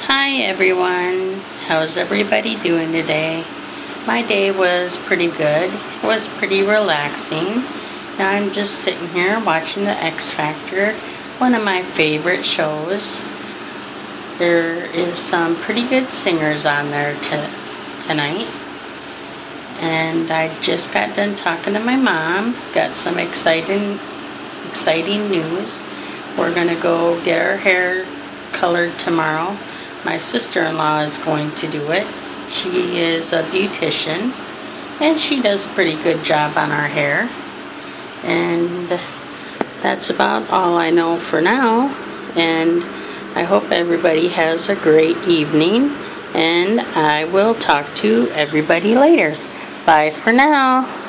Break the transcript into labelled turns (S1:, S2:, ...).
S1: Hi everyone, how's everybody doing today? My day was pretty good. It was pretty relaxing. Now I'm just sitting here watching the X Factor, one of my favorite shows. There is some pretty good singers on there tonight. And I just got done talking to my mom, got some exciting news. We're gonna go get our hair colored tomorrow. My sister-in-law is going to do it. She is a beautician and she does a pretty good job on our hair. And that's about all I know for now. And I hope everybody has a great evening, and I will talk to everybody later. Bye for now.